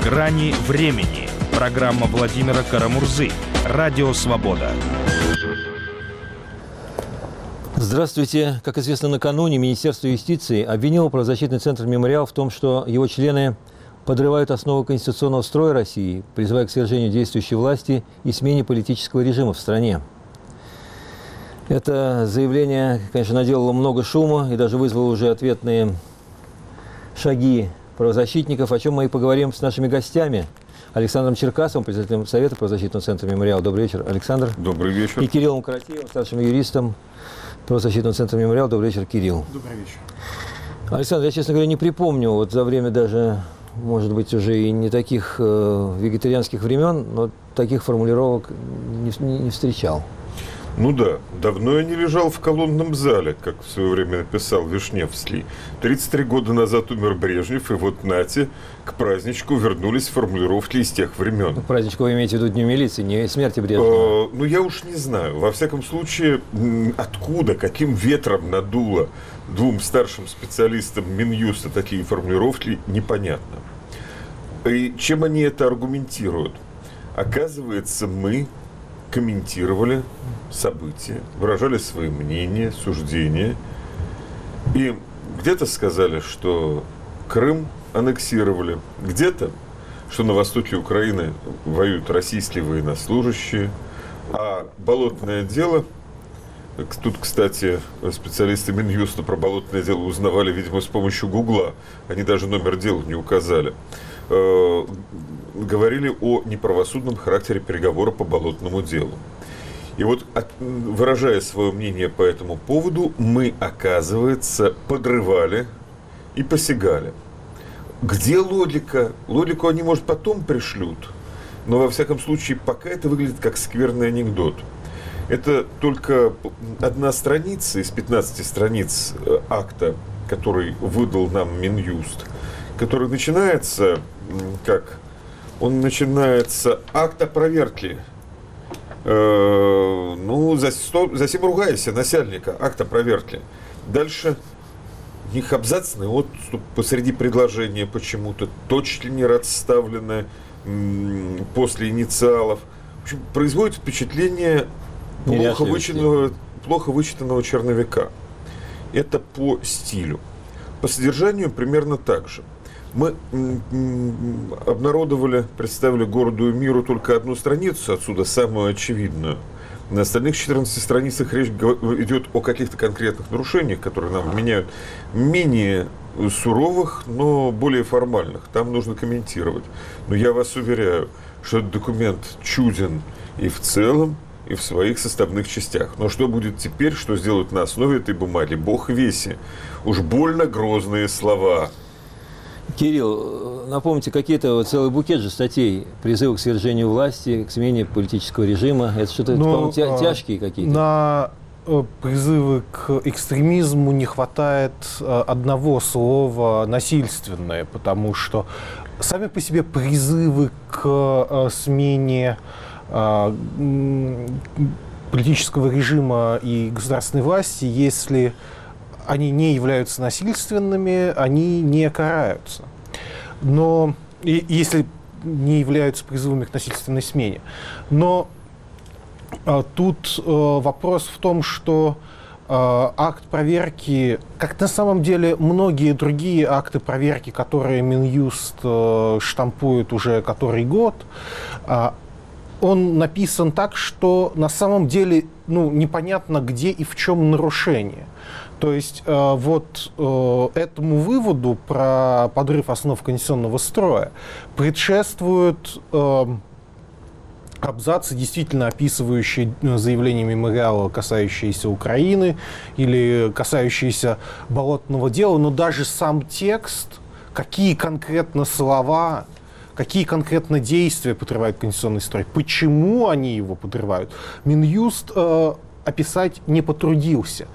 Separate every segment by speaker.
Speaker 1: «Грани времени». Программа Владимира Карамурзы. Радио «Свобода».
Speaker 2: Здравствуйте. Как известно, накануне Министерство юстиции обвинило правозащитный центр «Мемориал» в том, что его члены подрывают основы конституционного строя России, призывая к свержению действующей власти и смене политического режима в стране. Это заявление, конечно, наделало много шума и даже вызвало уже ответные шаги правозащитников, о чем мы и поговорим с нашими гостями. Александром Черкасовым, председателем Совета правозащитного центра «Мемориал». Добрый вечер, Александр.
Speaker 3: Добрый вечер.
Speaker 2: И Кириллом Каратеевым, старшим юристом правозащитного центра «Мемориал». Добрый вечер, Кирилл.
Speaker 4: Добрый вечер.
Speaker 2: Александр, я, честно говоря, не припомню, вот за время даже, может быть, уже и не таких вегетарианских времен, но таких формулировок не встречал.
Speaker 3: Ну да, давно я не лежал в колонном зале, как в свое время написал Вишневский. 33 года назад умер Брежнев, и вот нате, к праздничку вернулись формулировки из тех времен.
Speaker 2: К праздничку вы имеете в виду Дню милиции, не смерти Брежнева?
Speaker 3: Ну я уж не знаю. Во всяком случае, откуда, каким ветром надуло двум старшим специалистам Минюста такие формулировки, непонятно. И чем они это аргументируют? Оказывается, мы комментировали события, выражали свои мнения, суждения. И где-то сказали, что Крым аннексировали, где-то, что на востоке Украины воюют российские военнослужащие, а болотное дело, тут, кстати, специалисты Минюста про болотное дело узнавали, видимо, с помощью Гугла, они даже номер дела не указали, говорили о неправосудном характере переговора по болотному делу. И вот, выражая свое мнение по этому поводу, мы, оказывается, подрывали и посягали. Где логика? Логику они, может, потом пришлют, но, во всяком случае, пока это выглядит как скверный анекдот. Это только одна страница из 15 страниц акта, который выдал нам Минюст, который начинается, как? Он начинается акт о проверке. За сим ругайся, насяльника, акт о проверке. Дальше у них абзацный отступ посреди предложения почему-то, точки не расставлены после инициалов. В общем, производит впечатление плохо вычитанного черновика. Это по стилю. По содержанию примерно так же. Мы обнародовали, представили городу и миру только одну страницу отсюда, самую очевидную. На остальных 14 страницах речь идет о каких-то конкретных нарушениях, которые нам вменяют, менее суровых, но более формальных. Там нужно комментировать. Но я вас уверяю, что этот документ чуден и в целом, и в своих составных частях. Но что будет теперь, что сделают на основе этой бумаги, бог веси. Уж больно грозные слова.
Speaker 2: Кирилл, напомните, какие-то целый букет же статей, призывы к свержению власти, к смене политического режима. Это что-то, по-моему, тяжкие какие-то.
Speaker 4: На призывы к экстремизму не хватает одного слова «насильственное», потому что сами по себе призывы к смене политического режима и государственной власти, если они не являются насильственными, они не караются. Но если не являются призывами к насильственной смене. Но тут вопрос в том, что акт проверки, как на самом деле многие другие акты проверки, которые Минюст штампует уже который год, он написан так, что на самом деле непонятно, где и в чем нарушение. То есть этому выводу про подрыв основ конституционного строя предшествуют абзацы, действительно описывающие заявления Мемориала, касающиеся Украины или касающиеся болотного дела, но даже сам текст, какие конкретно слова, какие конкретно действия подрывают конституционный строй, почему они его подрывают, Минюст описать не потрудился.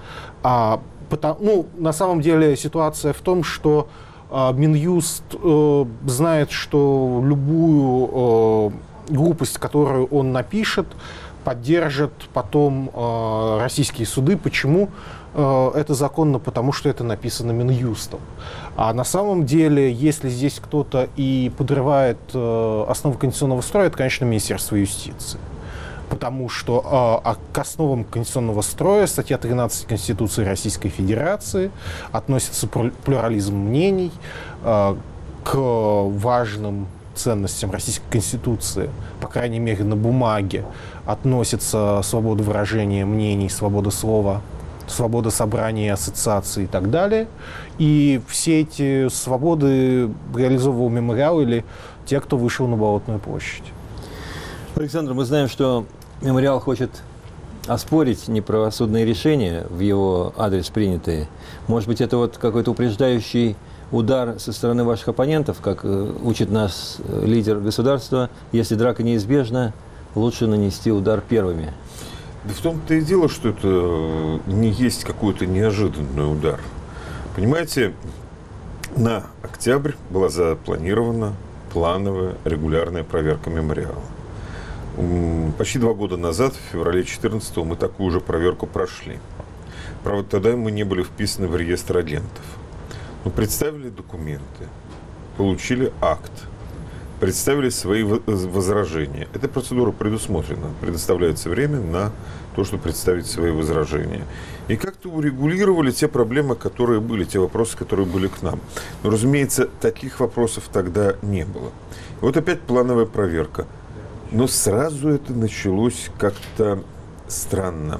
Speaker 4: На самом деле ситуация в том, что Минюст знает, что любую глупость, которую он напишет, поддержат потом российские суды. Почему? это законно, потому что это написано Минюстом. А на самом деле, если здесь кто-то и подрывает основы конституционного строя, это, конечно, Министерство юстиции. Потому что к основам конституционного строя статья 13 Конституции Российской Федерации относится плюрализм мнений, к важным ценностям Российской Конституции, по крайней мере на бумаге, относится свобода выражения мнений, свобода слова, свобода собрания, ассоциаций и так далее. И все эти свободы реализовывал мемориал или те, кто вышел на Болотную площадь.
Speaker 2: Александр, мы знаем, что мемориал хочет оспорить неправосудные решения в его адрес принятые. Может быть, это вот какой-то упреждающий удар со стороны ваших оппонентов, как учит нас лидер государства, если драка неизбежна, лучше нанести удар первыми.
Speaker 3: Да в том-то и дело, что это не есть какой-то неожиданный удар. Понимаете, на октябрь была запланирована плановая регулярная проверка мемориала. Почти 2 года назад, в феврале 2014 мы такую же проверку прошли. Правда, тогда мы не были вписаны в реестр агентов. Но представили документы, получили акт, представили свои возражения. Эта процедура предусмотрена. Предоставляется время на то, чтобы представить свои возражения. И как-то урегулировали те проблемы, которые были, те вопросы, которые были к нам. Но, разумеется, таких вопросов тогда не было. И вот опять плановая проверка. Но сразу это началось как-то странно.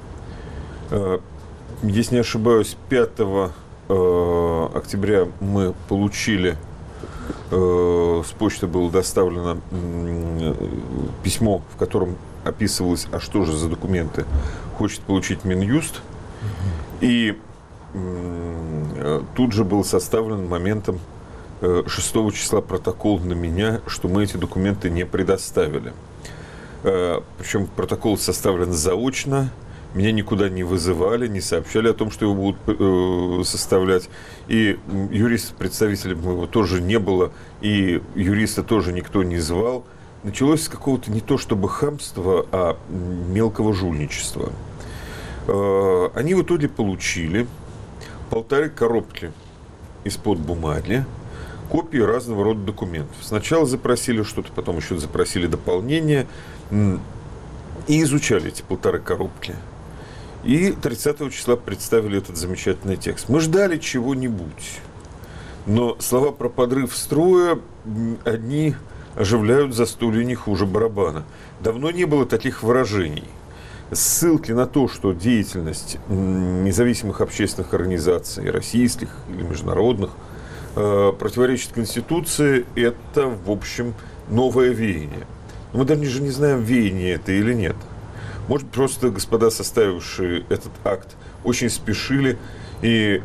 Speaker 3: Если не ошибаюсь, 5 октября мы получили, с почты было доставлено письмо, в котором описывалось, а что же за документы хочет получить Минюст. И тут же был составлен моментом 6 числа протокол на меня, что мы эти документы не предоставили. Причем протокол составлен заочно, меня никуда не вызывали, не сообщали о том, что его будут составлять. И юрист-представителя моего тоже не было, и юриста тоже никто не звал. Началось с какого-то не то чтобы хамства, а мелкого жульничества. Они в итоге получили 1,5 коробки из-под бумаги, копии разного рода документов. Сначала запросили что-то, потом еще запросили дополнение. И изучали эти 1,5 коробки. И 30 числа представили этот замечательный текст. Мы ждали чего-нибудь. Но слова про подрыв строя одни оживляют застолье не хуже барабана. Давно не было таких выражений. Ссылки на то, что деятельность независимых общественных организаций, российских или международных, противоречит Конституции, это, в общем, новое веяние. Но мы даже не знаем, веяние это или нет. Может, просто господа, составившие этот акт, очень спешили и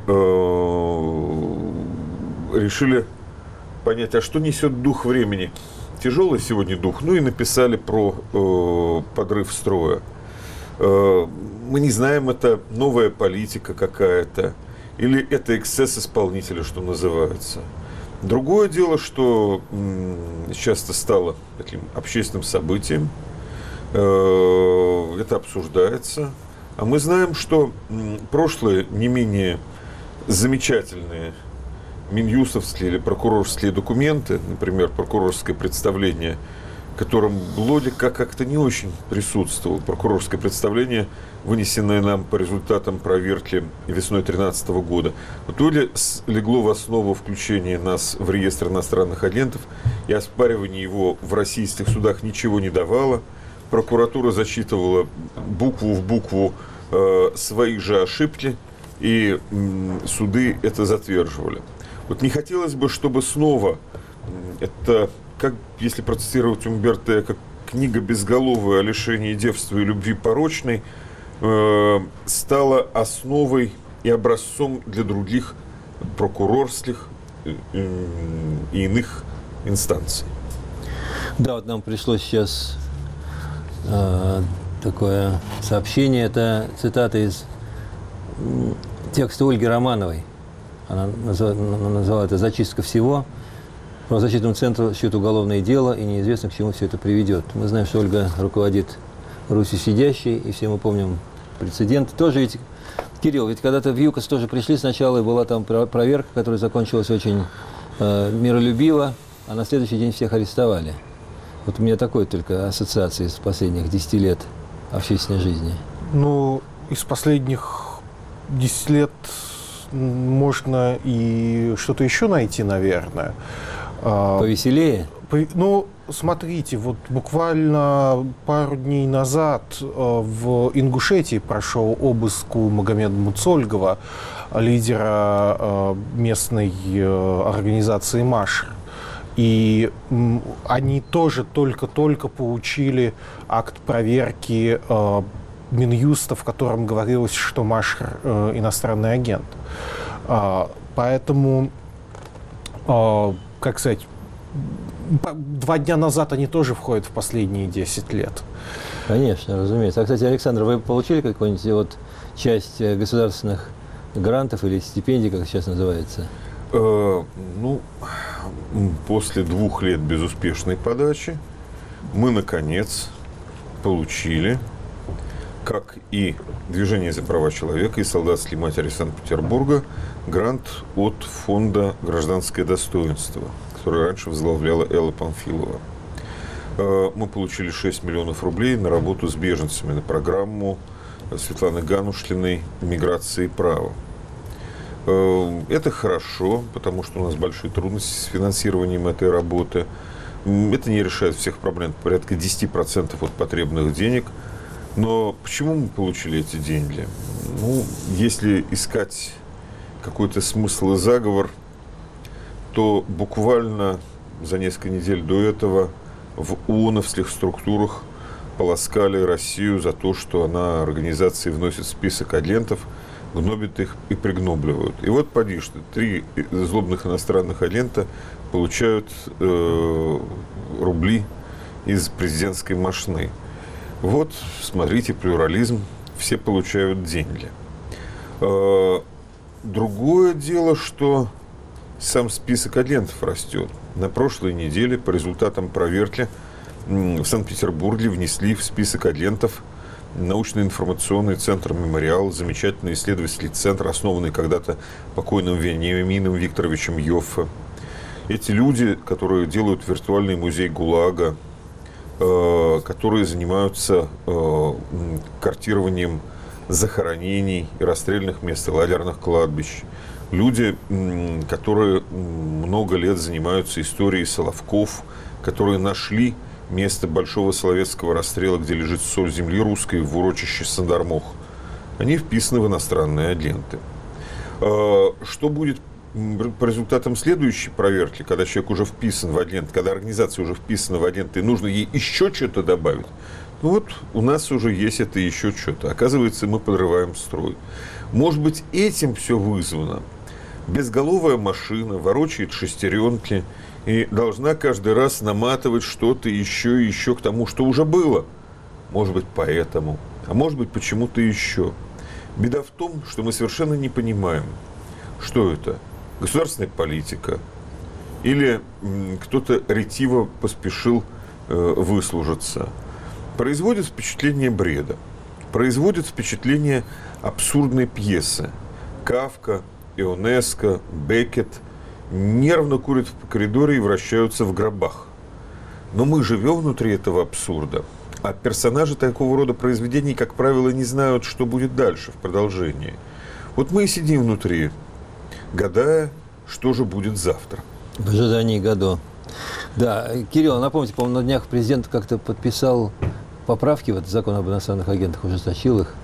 Speaker 3: решили понять, а что несет дух времени. Тяжелый сегодня дух, ну и написали про подрыв строя. Мы не знаем, это новая политика какая-то, или это эксцесс исполнителя, что называется. Другое дело, что часто стало таким общественным событием, это обсуждается, а мы знаем, что прошлые не менее замечательные минюстовские или прокурорские документы, например, прокурорское представление, в котором логика как-то не очень присутствовала. Прокурорское представление, вынесенное нам по результатам проверки весной 2013 года, в итоге легло в основу включения нас в реестр иностранных агентов, и оспаривание его в российских судах ничего не давало. Прокуратура зачитывала букву в букву свои же ошибки, и суды это затверживали. Вот не хотелось бы, чтобы снова это, как если процитировать Умберто Эко, книга безголовая о лишении девства и любви порочной, стала основой и образцом для других прокурорских и иных инстанций.
Speaker 2: Да, вот нам пришло сейчас такое сообщение, это цитата из текста Ольги Романовой. Она назвала это «Зачистка всего». Правозащитному центру счет уголовное дело, и неизвестно, к чему все это приведет. Мы знаем, что Ольга руководит Русью сидящей, и все мы помним прецеденты. Тоже ведь Кирилл, ведь когда-то в ЮКОС тоже пришли сначала, и была там проверка, которая закончилась очень миролюбиво, а на следующий день всех арестовали. Вот у меня такой только ассоциации с последних 10 лет общественной жизни.
Speaker 4: Ну, из последних 10 лет можно и что-то еще найти, наверное.
Speaker 2: Повеселее?
Speaker 4: Ну, смотрите, вот буквально пару дней назад в Ингушетии прошел обыск у Магомеда Муцольгова, лидера местной организации «Машр». И они тоже только-только получили акт проверки Минюста, в котором говорилось, что Машр иностранный агент. Поэтому, как сказать, 2 дня назад они тоже входят в последние 10 лет.
Speaker 2: Конечно, разумеется. А, кстати, Александр, вы получили какую-нибудь вот часть государственных грантов или стипендий, как сейчас называется?
Speaker 3: Ну, после 2 лет безуспешной подачи мы, наконец, получили, как и Движение за права человека, и Солдатские матери Санкт-Петербурга, грант от фонда «Гражданское достоинство», который раньше возглавляла Элла Памфилова. Мы получили 6 миллионов рублей на работу с беженцами, на программу Светланы Ганушлиной «Миграция и право». Это хорошо, потому что у нас большие трудности с финансированием этой работы. Это не решает всех проблем, порядка 10% от потребных денег. Но почему мы получили эти деньги? Ну, если искать какой-то смысл и заговор, то буквально за несколько недель до этого в ООНовских структурах полоскали Россию за то, что она организации вносит в список агентов, гнобит их и пригнобливают. И вот поди что, 3 злобных иностранных агента получают рубли из президентской мошны. Вот, смотрите, плюрализм, все получают деньги. Другое дело, что сам список агентов растет. На прошлой неделе по результатам проверки в Санкт-Петербурге внесли в список агентов научно-информационный центр «Мемориал», замечательный исследовательский центр, основанный когда-то покойным Вениамином Викторовичем Йоффе. Эти люди, которые делают виртуальный музей ГУЛАГа, которые занимаются картированием захоронений и расстрельных мест, и лагерных кладбищ. Люди, которые много лет занимаются историей Соловков, которые нашли место большого соловецкого расстрела, где лежит соль земли русской, в урочище Сандармох. Они вписаны в иностранные агенты. Что будет по результатам следующей проверки, когда человек уже вписан в агент, когда организация уже вписана в агент, и нужно ей еще что-то добавить? Ну вот у нас уже есть это еще что-то. Оказывается, мы подрываем строй. Может быть, этим все вызвано. Безголовая машина ворочает шестеренки и должна каждый раз наматывать что-то еще и еще к тому, что уже было. Может быть, поэтому. А может быть, почему-то еще. Беда в том, что мы совершенно не понимаем, что это. Государственная политика. Или кто-то ретиво поспешил выслужиться. Производит впечатление бреда. Производит впечатление абсурдной пьесы. Кафка, Ионеско, Беккет нервно курят в коридоре и вращаются в гробах. Но мы живем внутри этого абсурда. А персонажи такого рода произведений, как правило, не знают, что будет дальше, в продолжении. Вот мы и сидим внутри, гадая, что же будет завтра.
Speaker 2: В ожидании Годо. Да, Кирилл, напомните, по-моему, на днях президент как-то подписал поправки в этот закон об иностранных агентах, ужесточил их.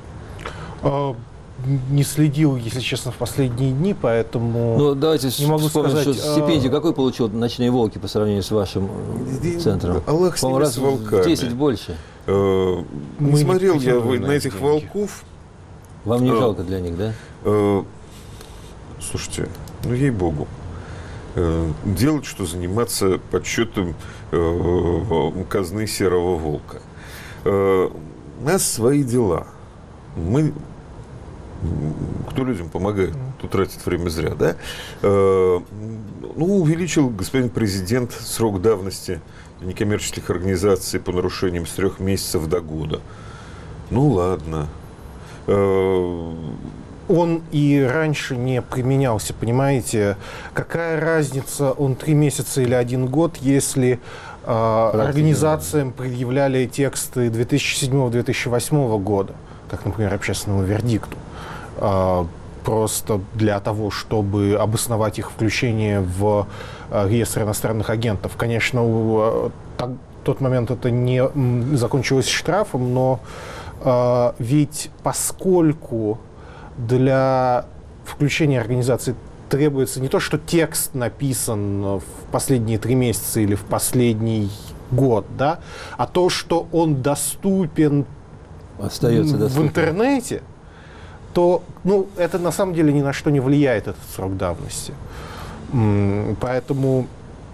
Speaker 4: Не следил, если честно, в последние дни, поэтому
Speaker 2: ну, давайте
Speaker 4: не могу сказать.
Speaker 2: Что стипендию какой получил «Ночные волки» по сравнению с вашим центром?
Speaker 3: Аллах с ними,
Speaker 2: раз
Speaker 3: с волками.
Speaker 2: В 10 больше.
Speaker 3: Не смотрел я на этих деньги. Волков.
Speaker 2: Вам не жалко для них, да?
Speaker 3: Слушайте, ну ей-богу. Делать, что заниматься подсчетом казны серого волка. У нас свои дела. Мы... Кто людям помогает? Тут тратит время зря, да? Ну, увеличил господин президент срок давности некоммерческих организаций по нарушениям с 3 месяцев до года. Ну, ладно.
Speaker 4: Он и раньше не применялся, понимаете? Какая разница, он 3 месяца или 1 год, если организациям предъявляли тексты 2007-2008 года, как, например, общественному вердикту, просто для того, чтобы обосновать их включение в реестр иностранных агентов. Конечно, в тот момент это не закончилось штрафом, но ведь поскольку для включения организации требуется не то, что текст написан в последние 3 месяца или в последний год, да, а то, что он доступен в интернете, то это на самом деле ни на что не влияет, этот срок давности. Поэтому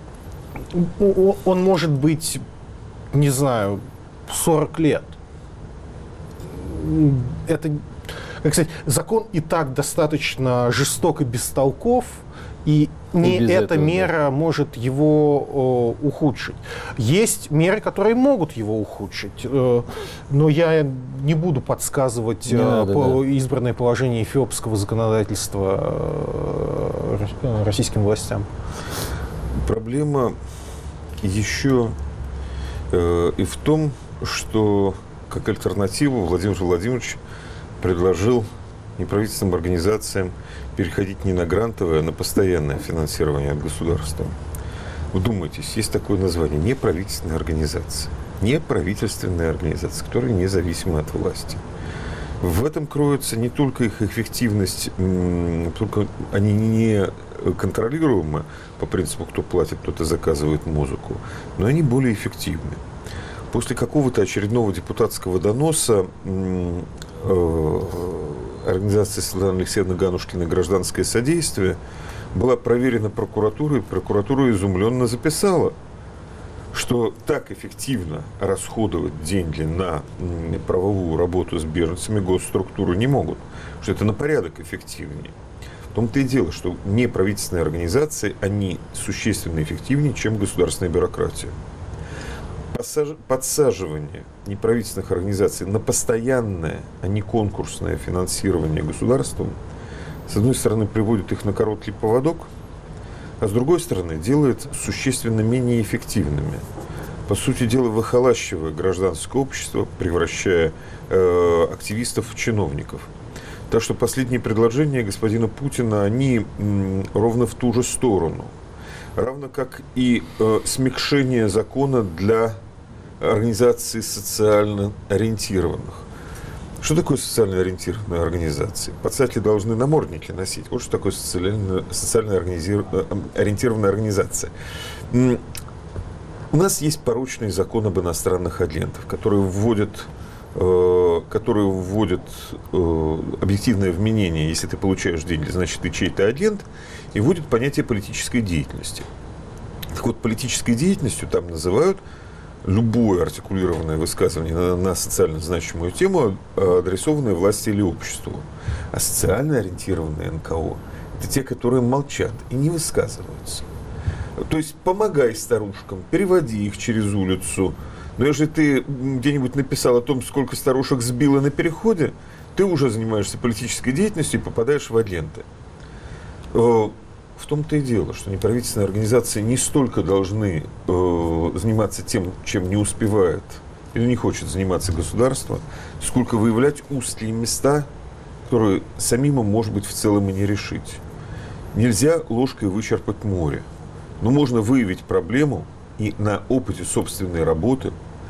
Speaker 4: он может быть, не знаю, 40 лет. Это, как сказать, закон и так достаточно жесток и бестолков, и не эта мера может его ухудшить. Есть меры, которые могут его ухудшить, но я не буду подсказывать избранное положение эфиопского законодательства российским властям.
Speaker 3: Проблема еще и в том, что как альтернативу Владимир Владимирович предложил неправительственным организациям переходить не на грантовое, а на постоянное финансирование от государства. Вдумайтесь, есть такое название – неправительственная организация. Неправительственная организация, которая независима от власти. В этом кроется не только их эффективность, только они не контролируемы по принципу, кто платит, кто-то заказывает музыку, но они более эффективны. После какого-то очередного депутатского доноса организации Светланы Алексеевны Ганушкиной «Гражданское содействие» была проверена прокуратурой, и прокуратура изумленно записала, что так эффективно расходовать деньги на правовую работу с беженцами госструктуры не могут, что это на порядок эффективнее. В том-то и дело, что неправительственные организации, они существенно эффективнее, чем государственная бюрократия. Подсаживание неправительственных организаций на постоянное, а не конкурсное финансирование государством, с одной стороны, приводит их на короткий поводок, а с другой стороны, делает существенно менее эффективными. По сути дела, выхолащивая гражданское общество, превращая активистов в чиновников. Так что последние предложения господина Путина, они ровно в ту же сторону. Равно как и смягчение закона для организаций социально ориентированных. Что такое социально ориентированные организации? Пацаки должны намордники носить. Вот что такое социально ориентированная организация. У нас есть порочный закон об иностранных агентах, который вводит объективное вменение: если ты получаешь деньги, значит ты чей-то агент, и вводит понятие политической деятельности. Так вот, политической деятельностью там называют любое артикулированное высказывание на социально значимую тему, адресованное власти или обществу. А социально ориентированные НКО – это те, которые молчат и не высказываются. То есть помогай старушкам, переводи их через улицу. Но если ты где-нибудь написал о том, сколько старушек сбило на переходе, ты уже занимаешься политической деятельностью и попадаешь в агенты. В том-то и дело, что неправительственные организации не столько должны заниматься тем, чем не успевает или не хочет заниматься государство, сколько выявлять узкие места, которые самим им, может быть, в целом и не решить. Нельзя ложкой вычерпать море, но можно выявить проблему и на опыте собственной работы,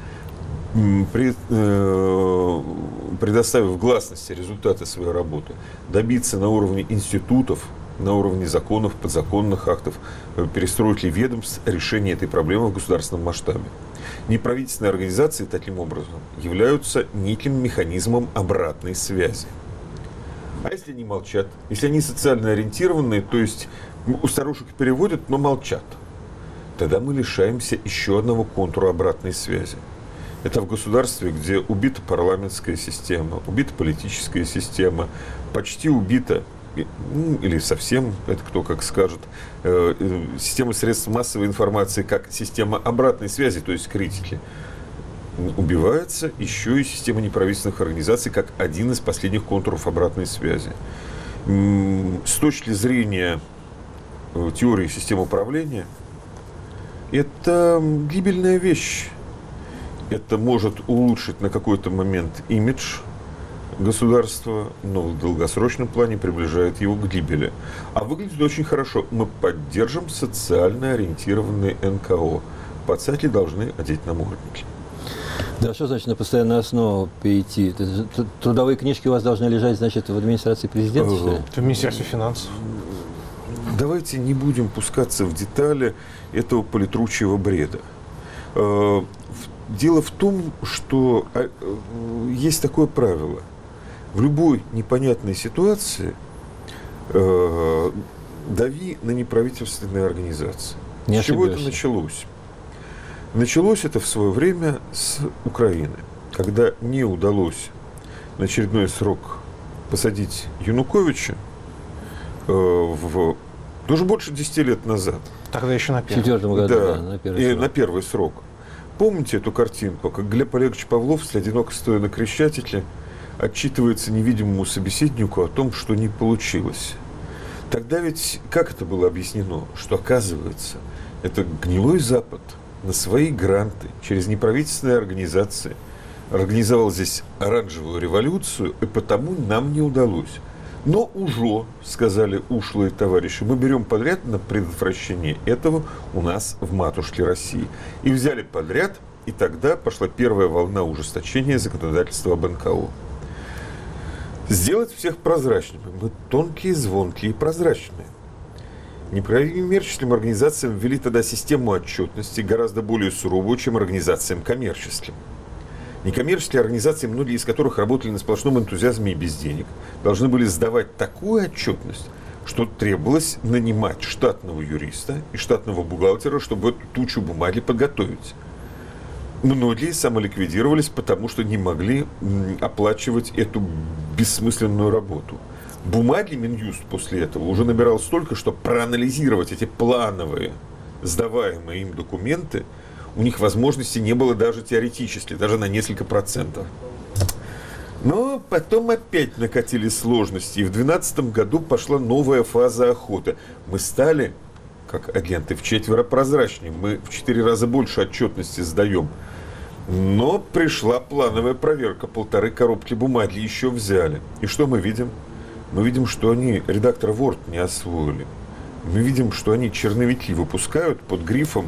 Speaker 3: предоставив гласности результаты своей работы, добиться на уровне институтов, на уровне законов, подзаконных актов, перестроить ли ведомств решение этой проблемы в государственном масштабе. Неправительственные организации таким образом являются неким механизмом обратной связи. А если они молчат, если они социально ориентированные, то есть у старушек переводят, но молчат, тогда мы лишаемся еще одного контура обратной связи. Это в государстве, где убита парламентская система, убита политическая система, почти убита, или совсем, это кто как скажет, система средств массовой информации как система обратной связи, то есть критики. убивается еще и система неправительственных организаций как один из последних контуров обратной связи. С точки зрения теории систем управления, это гибельная вещь. Это может улучшить на какой-то момент имидж государства, но в долгосрочном плане приближает его к гибели. А выглядит очень хорошо. Мы поддержим социально ориентированные НКО. Пацаки должны одеть намордники.
Speaker 2: Да, что значит на постоянную основу перейти? Трудовые книжки у вас должны лежать, значит, в администрации президента, что ли?
Speaker 4: В Министерстве финансов.
Speaker 3: Давайте не будем пускаться в детали этого политручьего бреда. Дело в том, что есть такое правило. В любой непонятной ситуации дави на неправительственные организации.
Speaker 2: Не
Speaker 3: С чего это
Speaker 2: ошибешься.
Speaker 3: началось? Началось это в свое время с Украины, когда не удалось на очередной срок посадить Януковича уже больше 10 лет назад.
Speaker 4: Тогда еще на
Speaker 2: В
Speaker 4: первом.
Speaker 2: 2004 году,
Speaker 3: Да,
Speaker 2: да, на первый
Speaker 3: и
Speaker 2: срок.
Speaker 3: на первый срок. Помните эту картинку, как Глеб Олегович Павлов, одиноко стоя на Крещатике, отчитывается невидимому собеседнику о том, что не получилось. Тогда ведь как это было объяснено? Что, оказывается, это гнилой Запад на свои гранты через неправительственные организации организовал здесь оранжевую революцию, и потому нам не удалось. Но уже, сказали ушлые товарищи, мы берем подряд на предотвращение этого у нас в матушке России. И взяли подряд, и тогда пошла первая волна ужесточения законодательства об НКО. Сделать всех прозрачными. Мы тонкие, звонкие и прозрачные. Некоммерческим организациям ввели тогда систему отчетности гораздо более суровую, чем организациям коммерческим. Некоммерческие организации, многие из которых работали на сплошном энтузиазме и без денег, должны были сдавать такую отчетность, что требовалось нанимать штатного юриста и штатного бухгалтера, чтобы эту тучу бумаги подготовить. Многие самоликвидировались, потому что не могли оплачивать эту бессмысленную работу. Бумаги Минюст после этого уже набирал столько, что проанализировать эти плановые, сдаваемые им документы у них возможности не было даже теоретически, даже на несколько процентов. Но потом опять накатились сложности, и в 2012 году пошла новая фаза охоты. Мы стали, как агенты, вчетверо прозрачнее, мы в 4 раза больше отчетности сдаем. Но пришла плановая проверка, 1,5 коробки бумаги еще взяли. И что мы видим? Мы видим, что они редактор Word не освоили. Мы видим, что они черновики выпускают под грифом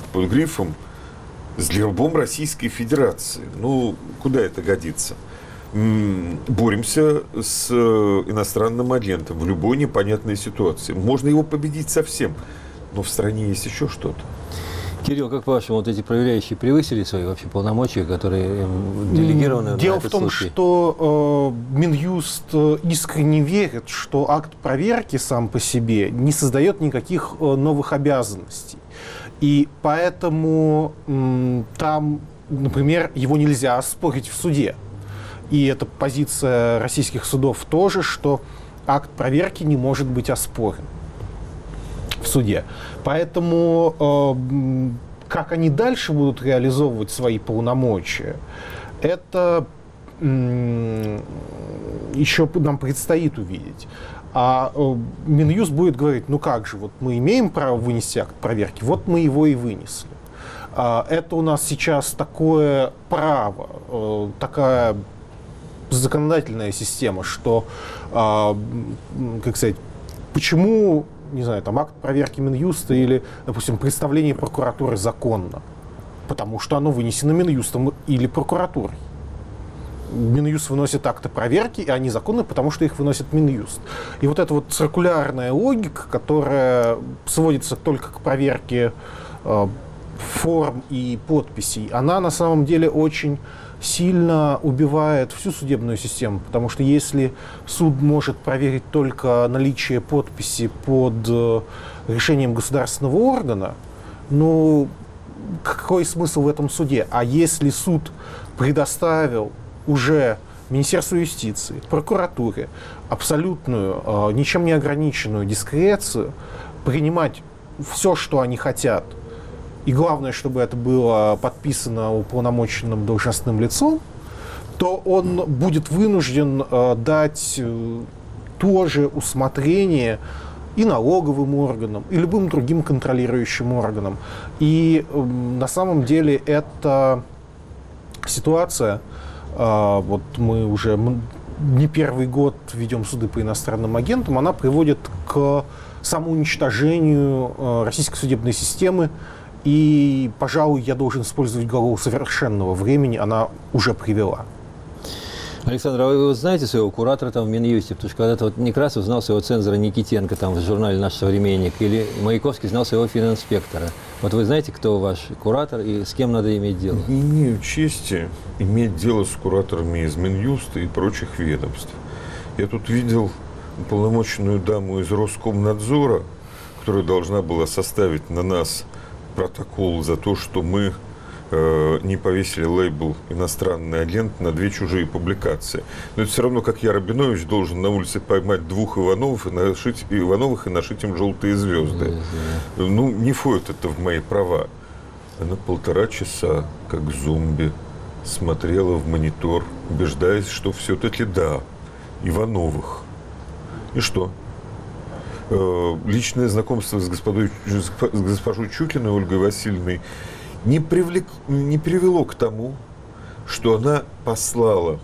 Speaker 3: с гербом Российской Федерации. Ну, куда это годится? Боремся с иностранным агентом в любой непонятной ситуации. Можно его победить совсем, но в стране есть еще что-то.
Speaker 2: Кирилл, как по-вашему, вот эти проверяющие превысили свои вообще полномочия, которые им делегированы
Speaker 4: Дело
Speaker 2: на этот
Speaker 4: в том,
Speaker 2: случай?
Speaker 4: что Минюст искренне верит, что акт проверки сам по себе не создает никаких новых обязанностей. И поэтому там, например, его нельзя оспорить в суде. И это позиция российских судов тоже, что акт проверки не может быть оспорен в суде. Поэтому как они дальше будут реализовывать свои полномочия, это еще нам предстоит увидеть. А Минюст будет говорить, ну как же, вот мы имеем право вынести акт проверки, вот мы его и вынесли. Это у нас сейчас такое право, такая законодательная система, что, как сказать, почему, не знаю, там акт проверки Минюста или, допустим, представление прокуратуры законно? Потому что оно вынесено Минюстом или прокуратурой. Минюст выносит акты проверки, и они законны, потому что их выносит Минюст. И вот эта вот циркулярная логика, которая сводится только к проверке форм и подписей, она на самом деле очень сильно убивает всю судебную систему, потому что если суд может проверить только наличие подписи под решением государственного органа, ну, какой смысл в этом суде? А если суд предоставил уже Министерству юстиции, прокуратуре абсолютную, ничем не ограниченную дискрецию принимать все, что они хотят и главное, чтобы это было подписано уполномоченным должностным лицом, то он будет вынужден дать тоже усмотрение и налоговым органам, и любым другим контролирующим органам. И на самом деле эта ситуация, вот мы уже не первый год ведем суды по иностранным агентам, она приводит к самоуничтожению российской судебной системы. И, пожалуй, я должен использовать глагол совершенного времени, она уже привела.
Speaker 2: Александр, а вы знаете своего куратора там в Минюсте? Потому что когда-то вот Некрасов знал своего цензора Никитенко там в журнале «Наш современник», или Маяковский знал своего фининспектора. Вот вы знаете, кто ваш куратор и с кем надо иметь дело?
Speaker 3: Не имею чести иметь дело с кураторами из Минюста и прочих ведомств. Я тут видел уполномоченную даму из Роскомнадзора, которая должна была составить на нас протокол за то, что мы не повесили лейбл «иностранный агент» на 2 чужие публикации. Но это все равно, как я, Рабинович, должен на улице поймать 2 Ивановых и нашить им желтые звезды. Ну, не входит это в мои права. Она 1,5 часа, как зомби, смотрела в монитор, убеждаясь, что все-таки да, Ивановых. И что? Личное знакомство с госпожой Чукиной Ольгой Васильевной не привело к тому, что она послала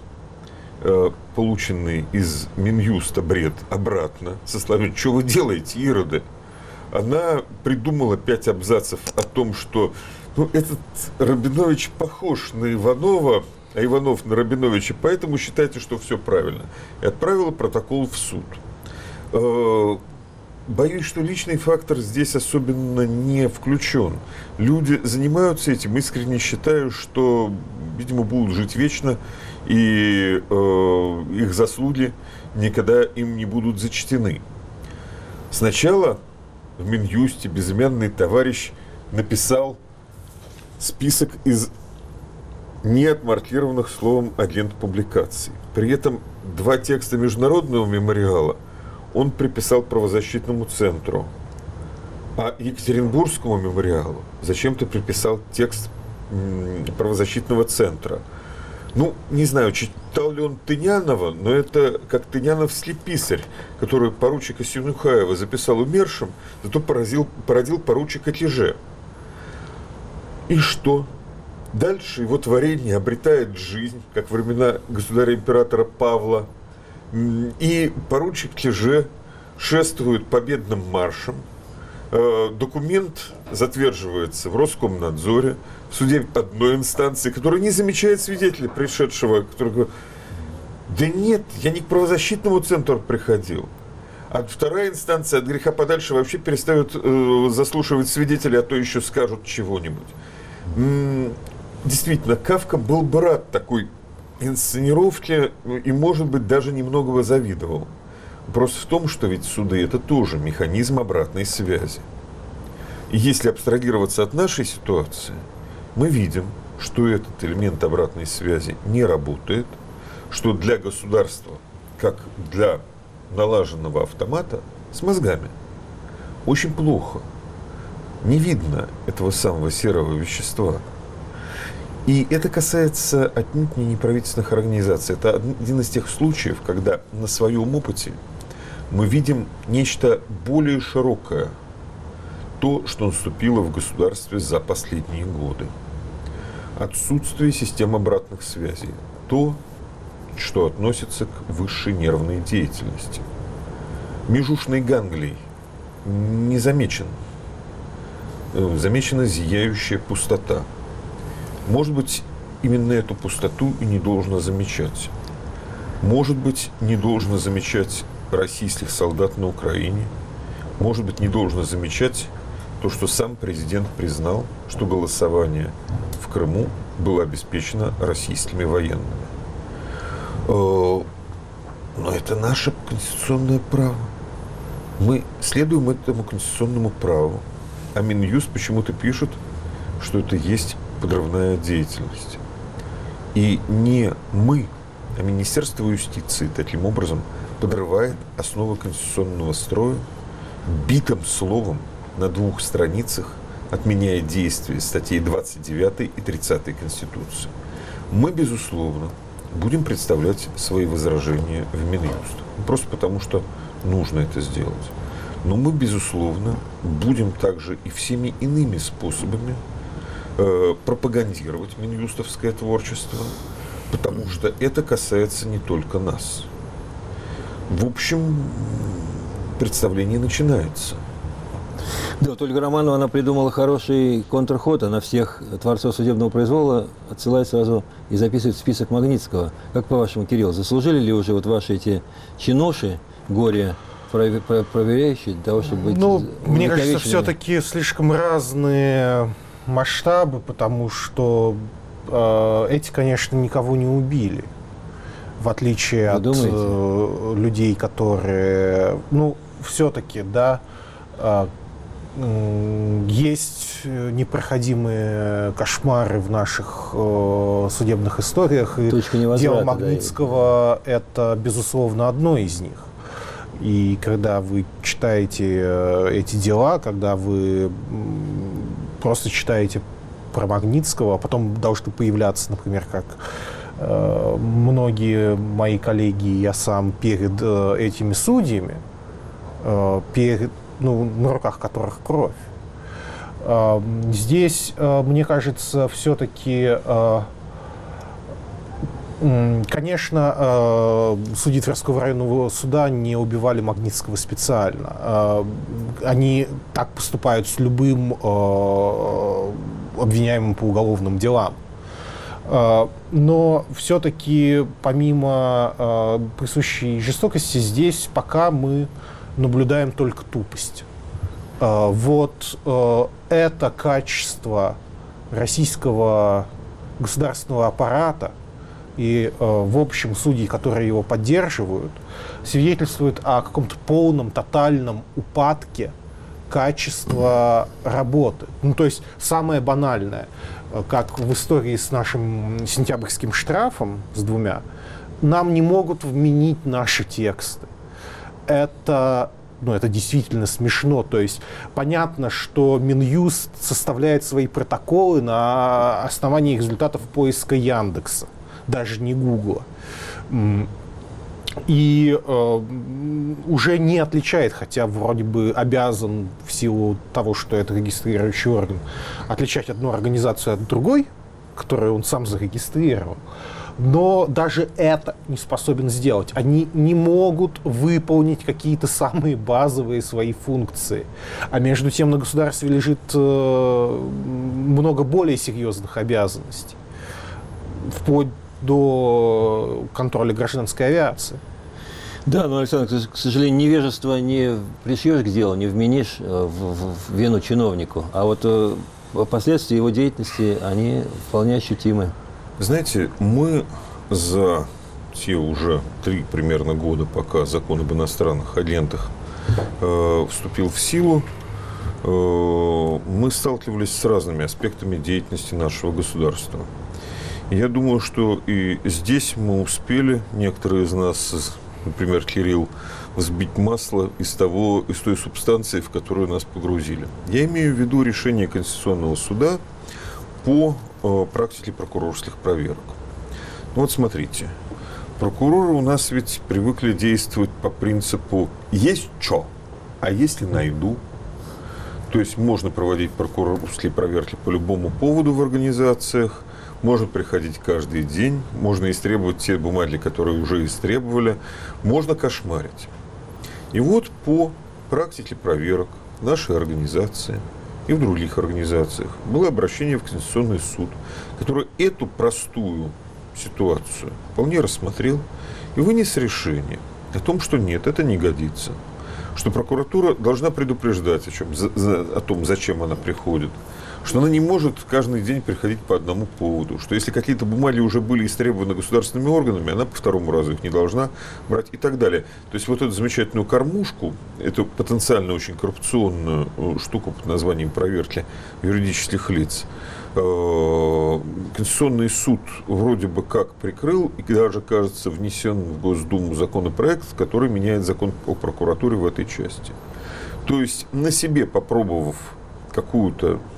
Speaker 3: полученный из Минюста бред обратно со словами: «Что вы делаете, ироды?» Она придумала 5 абзацев о том, что этот Рабинович похож на Иванова, а Иванов на Рабиновича, поэтому считайте, что все правильно. И отправила протокол в суд. Боюсь, что личный фактор здесь особенно не включен. Люди занимаются этим, искренне считаю, что, видимо, будут жить вечно, и их заслуги никогда им не будут зачтены. Сначала в Минюсте безымянный товарищ написал список из неотмаркированных словом агент публикаций. При этом 2 текста международного мемориала он приписал правозащитному центру, а Екатеринбургскому мемориалу зачем-то приписал текст правозащитного центра. Ну, не знаю, читал ли он Тынянова, но это как тыняновский писарь, который поручика Синухаева записал умершим, зато породил поручика Тиже. И что? Дальше его творение обретает жизнь, как времена государя-императора Павла, и поручик Тиже шествует победным маршем. Документ затверживается в Роскомнадзоре, в суде одной инстанции, который не замечает свидетеля, пришедшего, который говорит: да нет, я не к правозащитному центру приходил. А 2-я инстанция от греха подальше вообще перестает заслушивать свидетелей, а то еще скажут чего-нибудь. Действительно, Кафка был бы рад такой инсценировке и, может быть, даже немного бы завидовал. Вопрос в том, что ведь суды – это тоже механизм обратной связи. И если абстрагироваться от нашей ситуации, мы видим, что этот элемент обратной связи не работает, что для государства, как для налаженного автомата с мозгами, очень плохо. Не видно этого самого серого вещества. И это касается отнюдь не неправительственных организаций. Это один из тех случаев, когда на своем опыте мы видим нечто более широкое, то, что наступило в государстве за последние годы. Отсутствие систем обратных связей, то, что относится к высшей нервной деятельности. Межушный ганглий не замечен. Замечена зияющая пустота. Может быть, именно эту пустоту и не должно замечать. Может быть, не должно замечать российских солдат на Украине. Может быть, не должно замечать то, что сам президент признал, что голосование в Крыму было обеспечено российскими военными. Но это наше конституционное право. Мы следуем этому конституционному праву. А Минюст почему-то пишет, что это есть подрывная деятельность. И не мы, а Министерство юстиции таким образом подрывает основы конституционного строя битым словом на 2 страницах отменяя действие статей 29 и 30 Конституции, мы, безусловно, будем представлять свои возражения в Минюст. Просто потому, что нужно это сделать. Но мы, безусловно, будем также и всеми иными способами пропагандировать минюстовское творчество, потому что это касается не только нас. В общем, представление начинается.
Speaker 2: Да, вот Ольга Романова, она придумала хороший контрход. Она всех творцов судебного произвола отсылает сразу и записывает в список Магнитского. Как по-вашему, Кирилл, заслужили ли уже вот ваши эти чиноши, горе проверяющие, для того, чтобы быть...
Speaker 4: Ну, мне кажется, все-таки слишком разные масштабы, потому что эти, конечно, никого не убили. В отличие от людей, которые... Ну, все-таки, да, есть непроходимые кошмары в наших судебных историях. И дело Магнитского – это, безусловно, одно из них. И когда вы читаете эти дела, когда вы просто читаете про Магнитского, а потом должны появляться, например, как многие мои коллеги и я сам перед этими судьями, на руках которых кровь. Здесь, мне кажется, все-таки, конечно, судьи Тверского районного суда не убивали Магнитского специально. Они так поступают с любым обвиняемым по уголовным делам. Но все-таки, помимо присущей жестокости, здесь пока мы наблюдаем только тупость. Вот это качество российского государственного аппарата и, в общем, судей, которые его поддерживают, свидетельствует о каком-то полном, тотальном упадке качества работы. Ну, то есть самое банальное, как в истории с нашим сентябрьским штрафом, с 2, нам не могут вменить наши тексты. Это действительно смешно. То есть понятно, что Минюст составляет свои протоколы на основании результатов поиска Яндекса, даже не Гугла. И уже не отличает, хотя вроде бы обязан в силу того, что это регистрирующий орган, отличать одну организацию от другой, которую он сам зарегистрировал. Но даже это не способен сделать. Они не могут выполнить какие-то самые базовые свои функции. А между тем на государстве лежит много более серьезных обязанностей. Вплоть до контроля гражданской авиации.
Speaker 2: Да, но, Александр, к сожалению, невежество не пришьешь к делу, не вменишь в вину чиновнику. А вот последствия его деятельности, они вполне ощутимы.
Speaker 3: Знаете, мы за те уже 3 примерно года, пока закон об иностранных агентах вступил в силу, мы сталкивались с разными аспектами деятельности нашего государства. Я думаю, что и здесь мы успели, некоторые из нас, например, Кирилл, взбить масло из той субстанции, в которую нас погрузили. Я имею в виду решение Конституционного суда по практике прокурорских проверок. Ну вот смотрите, прокуроры у нас ведь привыкли действовать по принципу «есть что, а если найду». То есть можно проводить прокурорские проверки по любому поводу в организациях, можно приходить каждый день, можно истребовать те бумаги, которые уже истребовали, можно кошмарить. И вот по практике проверок нашей организации и в других организациях было обращение в Конституционный суд, который эту простую ситуацию вполне рассмотрел и вынес решение о том, что нет, это не годится, что прокуратура должна предупреждать о том, зачем она приходит, что она не может каждый день приходить по одному поводу, что если какие-то бумаги уже были истребованы государственными органами, она по 2-му разу их не должна брать и так далее. То есть вот эту замечательную кормушку, эту потенциально очень коррупционную штуку под названием проверки юридических лиц, Конституционный суд вроде бы как прикрыл и даже, кажется, внесен в Госдуму законопроект, который меняет закон о прокуратуре в этой части. То есть на себе попробовав какую-то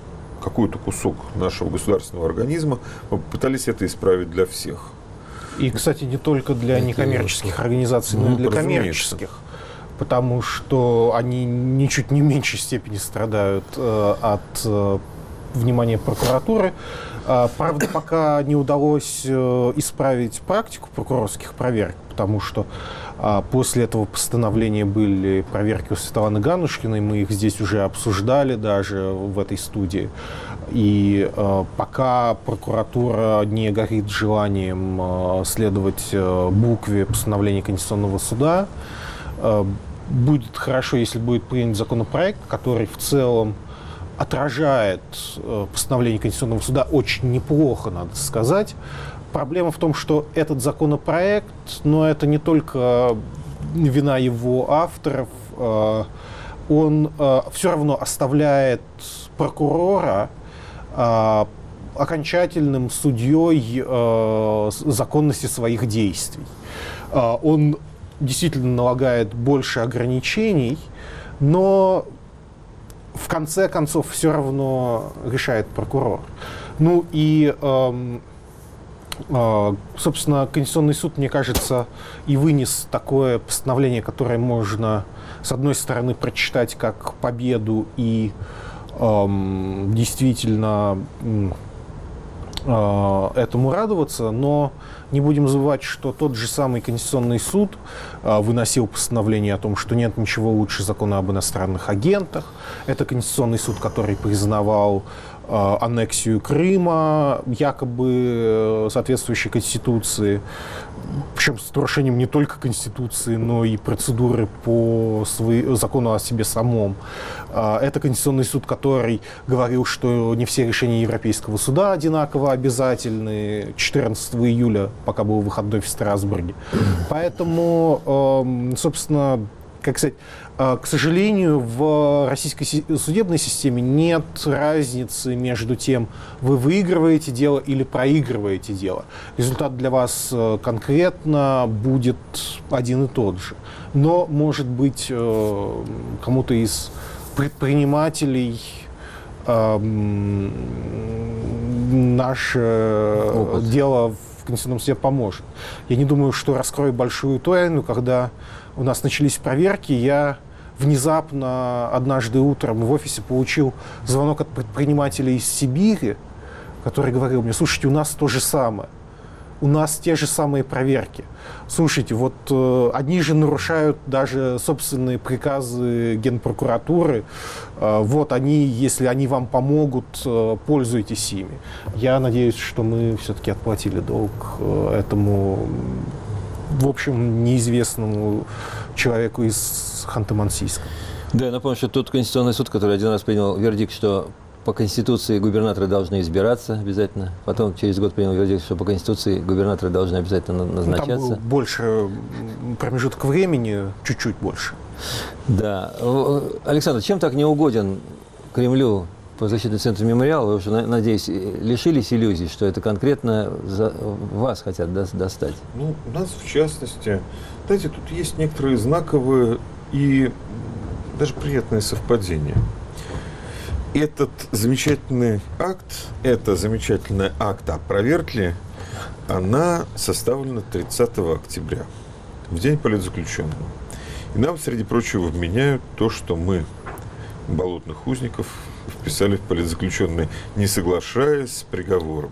Speaker 3: какой-то кусок нашего государственного организма, мы пытались это исправить для всех.
Speaker 4: И, кстати, не только для некоммерческих организаций, но и для коммерческих. Потому что они ничуть не в меньшей степени страдают от внимания прокуратуры. Правда, пока не удалось исправить практику прокурорских проверок, потому что после этого постановления были проверки у Светланы Ганушкиной, мы их здесь уже обсуждали даже в этой студии. И пока прокуратура не горит желанием следовать букве постановления Конституционного суда, будет хорошо, если будет принят законопроект, который в целом отражает постановление Конституционного суда очень неплохо, надо сказать. Проблема в том, что этот законопроект, но это не только вина его авторов, он все равно оставляет прокурора окончательным судьей законности своих действий. Он действительно налагает больше ограничений, но в конце концов все равно решает прокурор. Ну и, собственно, Конституционный суд, мне кажется, и вынес такое постановление, которое можно, с одной стороны, прочитать как победу и действительно этому радоваться, но не будем забывать, что тот же самый Конституционный суд выносил постановление о том, что нет ничего лучше закона об иностранных агентах. Это Конституционный суд, который признавал аннексию Крыма, якобы соответствующей Конституции, причем с нарушением не только Конституции, но и процедуры по закону о себе самом. Это Конституционный суд, который говорил, что не все решения Европейского суда одинаково обязательны. 14 июля, пока был выходной в Страсбурге. Поэтому, собственно, как сказать, к сожалению, в российской судебной системе нет разницы между тем, вы выигрываете дело или проигрываете дело. Результат для вас конкретно будет один и тот же. Но, может быть, кому-то из предпринимателей наше дело в Конституционном суде поможет. Я не думаю, что раскрою большую тайну, когда у нас начались проверки, я внезапно однажды утром в офисе получил звонок от предпринимателя из Сибири, который говорил мне: слушайте, у нас то же самое. У нас те же самые проверки. Слушайте, вот одни же нарушают даже собственные приказы Генпрокуратуры. Вот они, если они вам помогут, пользуйтесь ими. Я надеюсь, что мы все-таки отплатили долг этому, в общем, неизвестному человеку из Ханты-Мансийска.
Speaker 2: Да, я напомню, что тот Конституционный суд, который один раз принял вердикт, что по Конституции губернаторы должны избираться обязательно. Потом через год принял вердикт, что по Конституции губернаторы должны обязательно назначаться.
Speaker 4: Там был больше промежуток времени, чуть-чуть больше.
Speaker 2: Да. Александр, чем так неугоден Кремлю правозащитный центр «Мемориал»? Вы уже, надеюсь, лишились иллюзий, что это конкретно вас хотят достать?
Speaker 3: Ну, у нас, в частности, знаете, тут есть некоторые знаковые и даже приятные совпадения. Этот замечательный акт, это замечательный акт о проверке, она составлена 30 октября, в день политзаключенного. И нам, среди прочего, вменяют то, что мы, болотных узников, вписали в политзаключенные, не соглашаясь с приговором.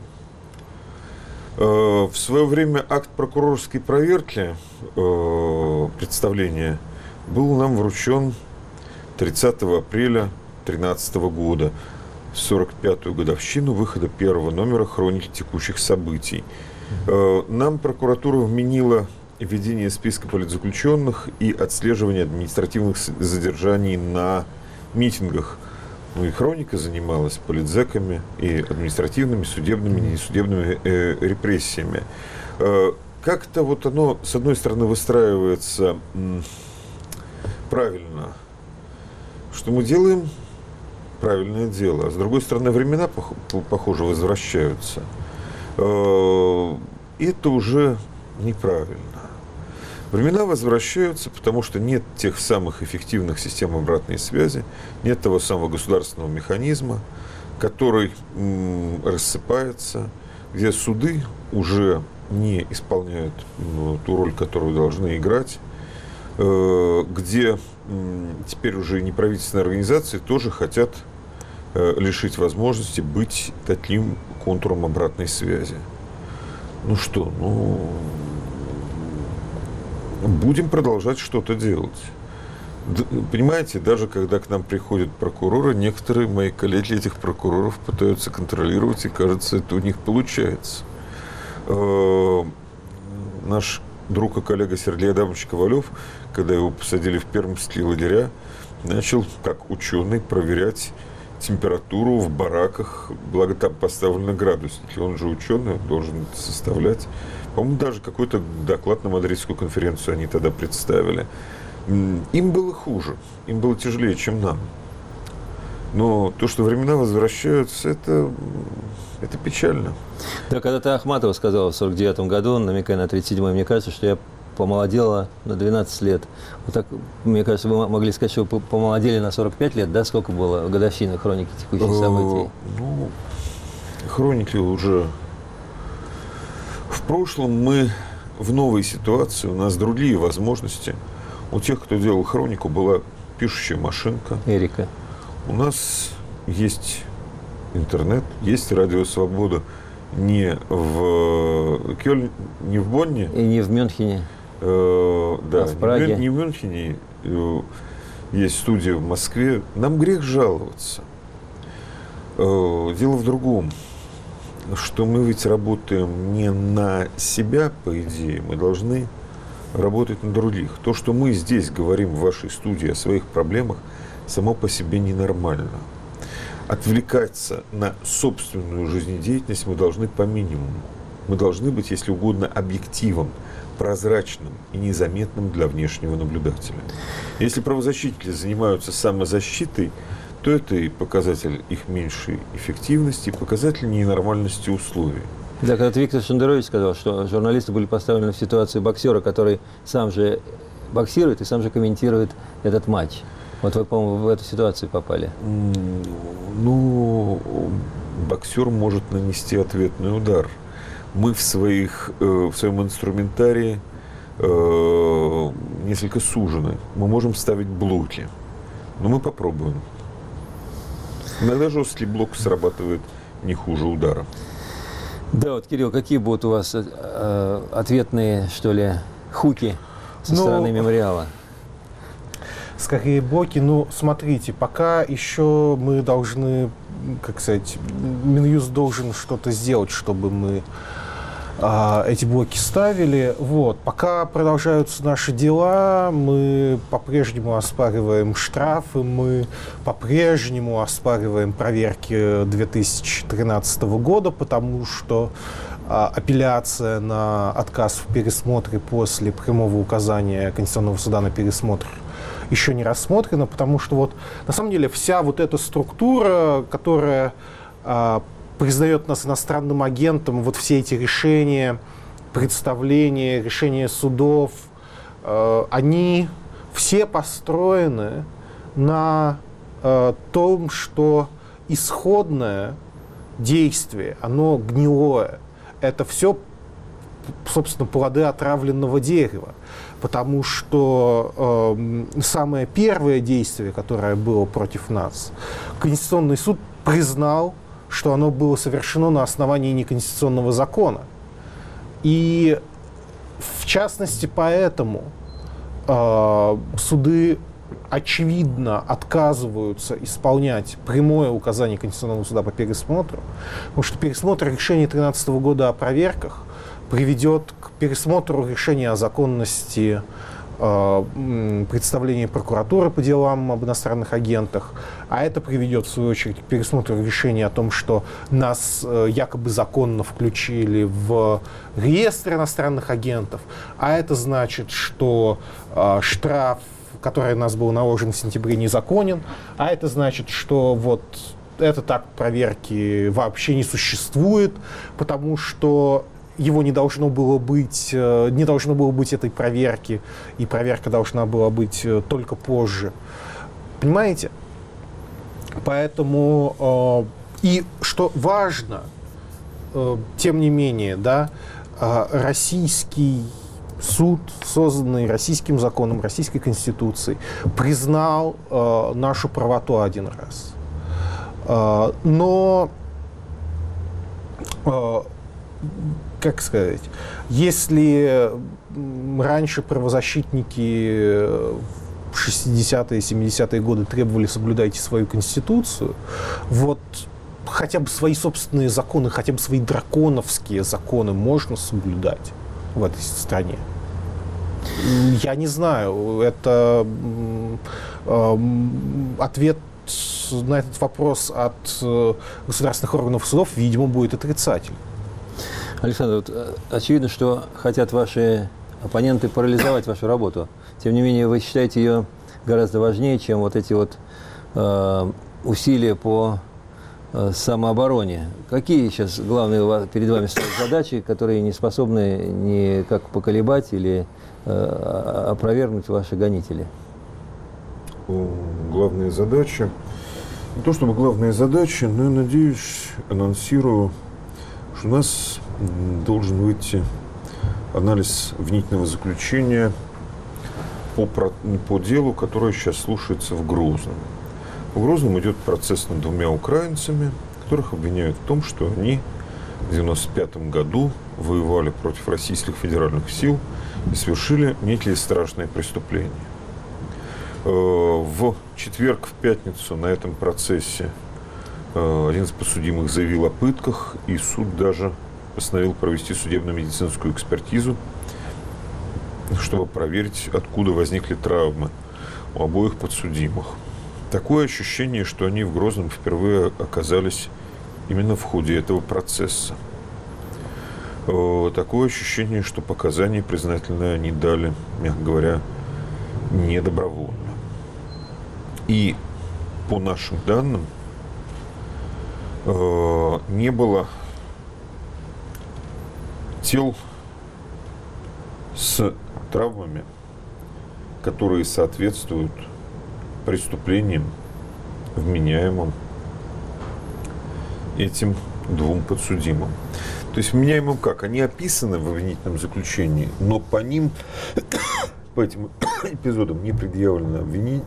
Speaker 3: В свое время акт прокурорской проверки, представление, был нам вручен 30 апреля 2013 года, 45-ю годовщину выхода первого номера «Хроники текущих событий». Нам прокуратура вменила ведение списка политзаключенных и отслеживание административных задержаний на митингах. Ну и хроника занималась политзеками и административными, судебными, несудебными репрессиями. Как-то вот оно, с одной стороны, выстраивается правильно, что мы делаем правильное дело, а с другой стороны, времена, похоже, возвращаются. Это уже неправильно. Времена возвращаются, потому что нет тех самых эффективных систем обратной связи, нет того самого государственного механизма, который рассыпается, где суды уже не исполняют ту роль, которую должны играть, где теперь уже неправительственные организации тоже хотят лишить возможности быть таким контуром обратной связи. Ну что, будем продолжать что-то делать. Понимаете, даже когда к нам приходят прокуроры, некоторые мои коллеги этих прокуроров пытаются контролировать, и, кажется, это у них получается. Наш друг и коллега Сергей Адамович Ковалев, когда его посадили в пермские лагеря, начал, как ученый, проверять температуру в бараках, благо там поставлены градусники. Он же ученый, он должен составлять. По-моему, даже какой-то доклад на Мадридскую конференцию они тогда представили. Им было хуже, им было тяжелее, чем нам. Но то, что времена возвращаются, это печально.
Speaker 2: Да, когда-то Ахматова сказала в 49-м году, намекая на 37-й, мне кажется, что я помолодела на 12 лет. Вот так, мне кажется, вы могли сказать, что вы помолодели на 45 лет, да? Сколько было годовщины хроники текущих событий?
Speaker 3: Хроники уже в прошлом. Мы в новой ситуации, у нас другие возможности. У тех, кто делал хронику, была пишущая машинка.
Speaker 2: Эрика.
Speaker 3: У нас есть интернет, есть радио «Свобода». Не в Кёльне, не в Бонне.
Speaker 2: И не в Мюнхене.
Speaker 3: Да,
Speaker 2: в Праге.
Speaker 3: Не в Мюнхене. Есть студия в Москве. Нам грех жаловаться. Дело в другом, что мы ведь работаем не на себя, по идее. Мы должны работать на других. То, что мы здесь говорим в вашей студии о своих проблемах, само по себе ненормально. Отвлекаться на собственную жизнедеятельность мы должны по минимуму. Мы должны быть, если угодно, объективом, прозрачным и незаметным для внешнего наблюдателя. Если правозащитники занимаются самозащитой, то это и показатель их меньшей эффективности, и показатель ненормальности условий.
Speaker 2: Да, когда Виктор Шендерович сказал, что журналисты были поставлены в ситуацию боксера, который сам же боксирует и сам же комментирует этот матч. Вот вы, по-моему, в эту ситуацию попали.
Speaker 3: Боксер может нанести ответный удар. Мы в своем инструментарии несколько сужены. Мы можем ставить блоки. Но мы попробуем. Иногда жесткий блок срабатывает не хуже удара.
Speaker 2: Да, вот, Кирилл, какие будут у вас ответные, что ли, хуки со стороны мемориала?
Speaker 4: Скорее блоки. Смотрите, пока еще мы должны, как сказать, Минюст должен что-то сделать, чтобы мы эти блоки ставили. Пока продолжаются наши дела, мы по-прежнему оспариваем штрафы, мы по-прежнему оспариваем проверки 2013 года, потому что апелляция на отказ в пересмотре после прямого указания Конституционного суда на пересмотр еще не рассмотрена, потому что на самом деле вся эта структура, которая признает нас иностранным агентом, все эти решения, представления, решения судов, они все построены на том, что исходное действие, оно гнилое. Это все, собственно, плоды отравленного дерева. Потому что самое первое действие, которое было против нас, Конституционный суд признал, что оно было совершено на основании неконституционного закона. И в частности поэтому суды очевидно отказываются исполнять прямое указание Конституционного суда по пересмотру, потому что пересмотр решения 2013 года о проверках приведет к пересмотру решения о законности представления прокуратуры по делам об иностранных агентах, а это приведет, в свою очередь, к пересмотру решения о том, что нас якобы законно включили в реестр иностранных агентов, а это значит, что штраф, который на нас был наложен в сентябре, незаконен, а это значит, что этот акт проверки вообще не существует, потому что его не должно было быть этой проверки, и проверка должна была быть только позже. Понимаете? Поэтому И что важно, тем не менее, да, российский суд, созданный российским законом, российской конституцией, признал нашу правоту один раз. Но, как сказать, если раньше правозащитники в 60-е, 70-е годы требовали соблюдайте свою конституцию, вот хотя бы свои собственные законы, хотя бы свои драконовские законы можно соблюдать в этой стране. Я не знаю, это ответ на этот вопрос от государственных органов судов, видимо, будет отрицательным.
Speaker 2: Александр, вот, очевидно, что хотят ваши оппоненты парализовать вашу работу. Тем не менее, вы считаете ее гораздо важнее, чем вот эти вот усилия по самообороне. Какие сейчас главные перед вами стоят задачи, которые не способны никак поколебать или опровергнуть ваши гонители?
Speaker 3: Главные задачи. Не то чтобы главные задачи, но я надеюсь, анонсирую, что у нас должен выйти анализ обвинительного заключения по делу, которое сейчас слушается в Грозном. В Грозном идет процесс над двумя украинцами, которых обвиняют в том, что они в 1995 году воевали против российских федеральных сил и совершили некие страшные преступления. В четверг, в пятницу на этом процессе один из подсудимых заявил о пытках, и суд даже постановил провести судебно-медицинскую экспертизу, чтобы проверить, откуда возникли травмы у обоих подсудимых. Такое ощущение, что они в Грозном впервые оказались именно в ходе этого процесса. Такое ощущение, что показания признательные они дали, мягко говоря, недобровольно. И по нашим данным не было тел с травмами, которые соответствуют преступлениям, вменяемым этим двум подсудимым. То есть вменяемым как? Они описаны в обвинительном заключении, но по ним, по этим эпизодам не предъявлено обвинение.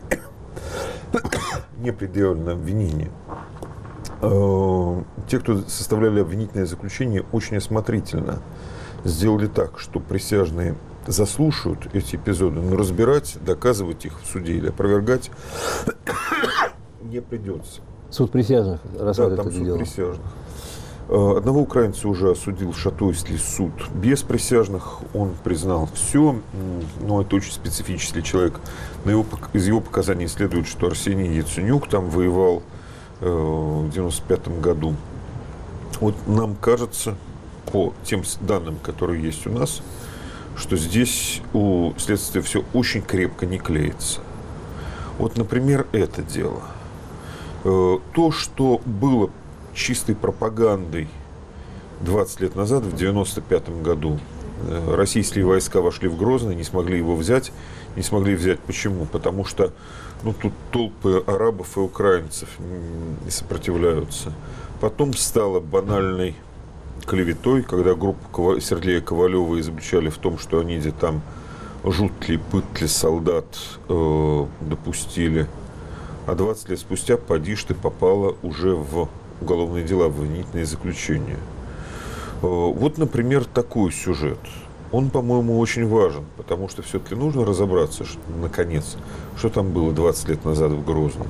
Speaker 3: Те, кто составляли обвинительное заключение, очень осмотрительно сделали так, что присяжные заслушают эти эпизоды, но разбирать, доказывать их в суде или опровергать не придется.
Speaker 2: Суд присяжных рассматривает
Speaker 3: там
Speaker 2: это
Speaker 3: суд
Speaker 2: дело.
Speaker 3: Присяжных. Одного украинца уже осудил Шатойский суд без присяжных. Он признал все, но это очень специфический человек. Из его показаний следует, что Арсений Яценюк там воевал в 1995 году. Вот нам кажется, по тем данным, которые есть у нас, что здесь у следствия все очень крепко не клеится. Вот, например, это дело. То, что было чистой пропагандой 20 лет назад, в 1995 году, российские войска вошли в Грозный, не смогли его взять. Не смогли взять. Почему? Потому что тут толпы арабов и украинцев не сопротивляются. Потом стало банальной клеветой, когда группу Сергея Ковалева изобличали в том, что они где там жутли, пытли солдат допустили. А 20 лет спустя, поди ж ты, попала уже в уголовные дела, в обвинительные заключения. Вот, например, такой сюжет. Он, по-моему, очень важен, потому что все-таки нужно разобраться, наконец, что там было 20 лет назад в Грозном.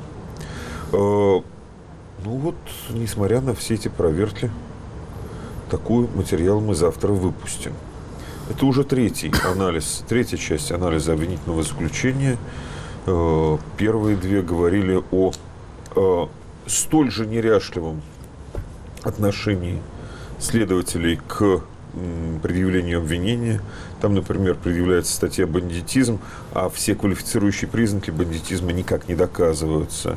Speaker 3: Несмотря на все эти проверки, такой материал мы завтра выпустим. Это уже третья часть анализа обвинительного заключения. Первые две говорили о столь же неряшливом отношении следователей к предъявлению обвинения. Там, например, предъявляется статья «бандитизм», а все квалифицирующие признаки бандитизма никак не доказываются.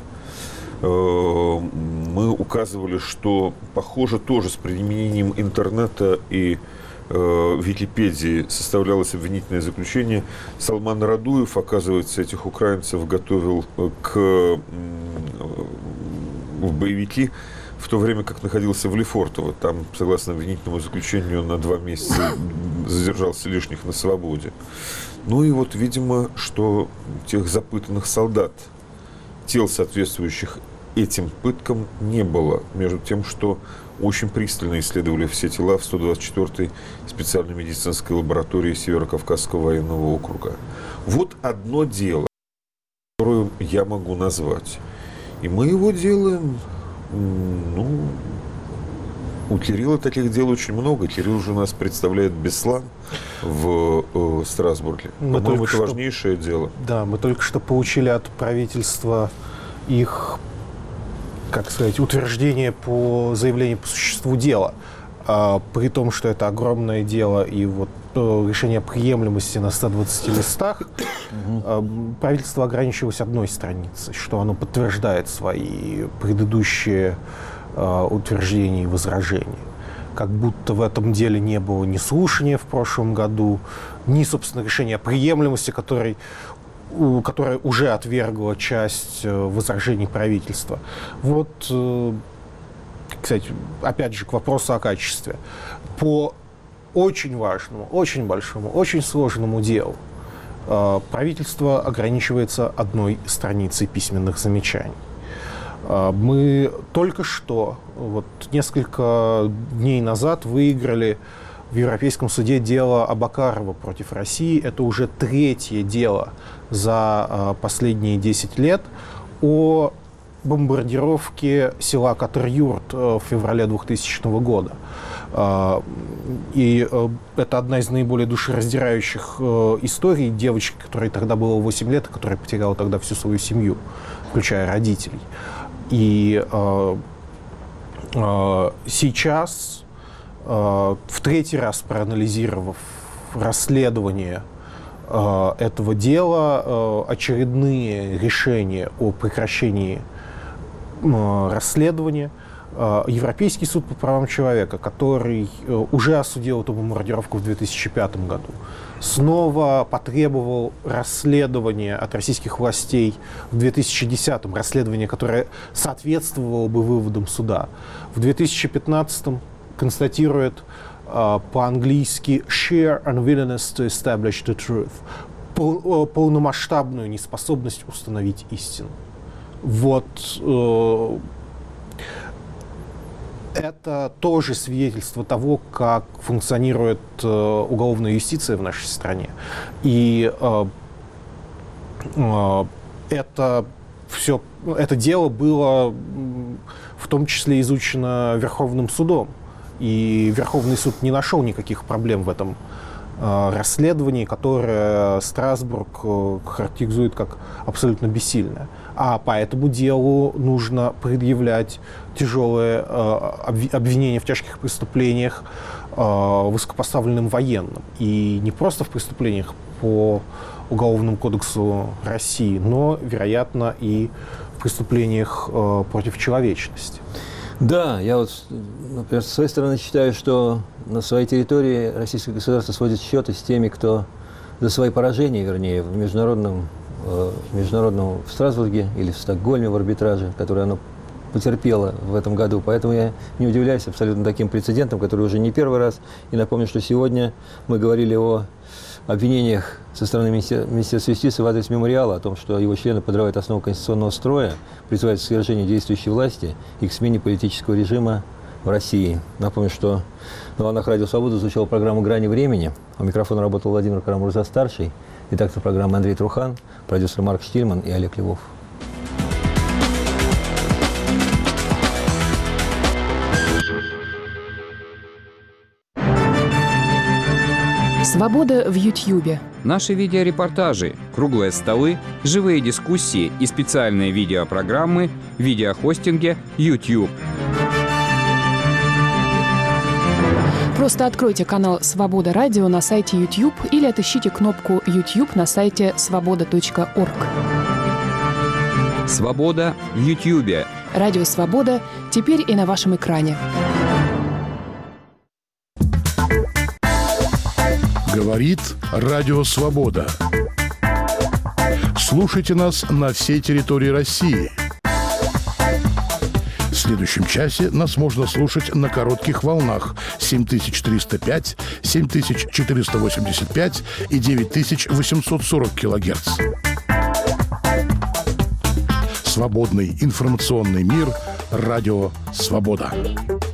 Speaker 3: Мы указывали, что, похоже, тоже с применением интернета и Википедии составлялось обвинительное заключение. Салман Радуев, оказывается, этих украинцев готовил в боевики в то время как находился в Лефортово. Там, согласно обвинительному заключению, на 2 месяца задержался лишних на свободе. Ну и вот, видимо, что тех запытанных солдат, тел, соответствующих этим пыткам, не было. Между тем, что очень пристально исследовали все тела в 124-й специальной медицинской лаборатории Северо-Кавказского военного округа. Вот одно дело, которое я могу назвать. И мы его делаем, у Кирилла таких дел очень много. Кирилл же у нас представляет Беслан в Страсбурге. По-моему, это важнейшее дело.
Speaker 4: Да, мы только что получили от правительства их, как сказать, утверждение по заявлению по существу дела. При том, что это огромное дело и вот решение приемлемости на 120 листах, правительство ограничилось одной страницей, что оно подтверждает свои предыдущие утверждения и возражения. Как будто в этом деле не было ни слушания в прошлом году, ни, собственно, решения о приемлемости, которое уже отвергло часть возражений правительства. Вот, кстати, опять же, к вопросу о качестве. По очень важному, очень большому, очень сложному делу правительство ограничивается одной страницей письменных замечаний. Мы только что, вот несколько дней назад, выиграли в Европейском суде дело Абакарова против России. Это уже 3-е дело за последние 10 лет о бомбардировке села Катар-Юрт в феврале 2000 года. И это одна из наиболее душераздирающих историй девочки, которой тогда было 8 лет, которая потеряла тогда всю свою семью, включая родителей. И сейчас, в 3-й раз проанализировав расследование этого дела, очередные решения о прекращении расследования, Европейский суд по правам человека, который уже осудил эту бомбардировку в 2005 году, снова потребовал расследования от российских властей в 2010-м, расследование, которое соответствовало бы выводам суда. В 2015-м констатирует по-английски «sheer unwillingness to establish the truth», полномасштабную неспособность установить истину. Вот это тоже свидетельство того, как функционирует уголовная юстиция в нашей стране. И это дело было в том числе изучено Верховным судом. И Верховный суд не нашел никаких проблем в этом расследовании, которое Страсбург характеризует как абсолютно бессильное. А по этому делу нужно предъявлять тяжелые обвинения в тяжких преступлениях высокопоставленным военным. И не просто в преступлениях по Уголовному кодексу России, но, вероятно, и в преступлениях против человечности.
Speaker 2: Да, я вот, например, с своей стороны считаю, что на своей территории российское государство сводит счеты с теми, кто за свои поражения, вернее, в международном в Страсбурге или в Стокгольме в арбитраже, которое оно потерпело в этом году. Поэтому я не удивляюсь абсолютно таким прецедентам, который уже не первый раз. И напомню, что сегодня мы говорили о обвинениях со стороны Министерства юстиции в адрес мемориала о том, что его члены подрывают основу конституционного строя, призывают к свержению действующей власти и к смене политического режима в России. Напомню, что на волнах Радио Свобода звучала программа «Грани времени». У микрофона работал Владимир Карамурза-старший, редактор программы Андрей Трухан, продюсер Марк Штильман и Олег Львов.
Speaker 5: Свобода в Ютьюбе.
Speaker 6: Наши видеорепортажи, круглые столы, живые дискуссии и специальные видеопрограммы в видеохостинге YouTube.
Speaker 5: Просто откройте канал «Свобода Радио» на сайте YouTube или отыщите кнопку YouTube на сайте svoboda.org.
Speaker 6: Свобода в Ютьюбе.
Speaker 5: Радио «Свобода» теперь и на вашем экране.
Speaker 7: Говорит Радио Свобода. Слушайте нас на всей территории России. С следующем часе нас можно слушать на коротких волнах 7305, 7485 и 9840 килогерц. Свободный информационный мир. Радио «Свобода».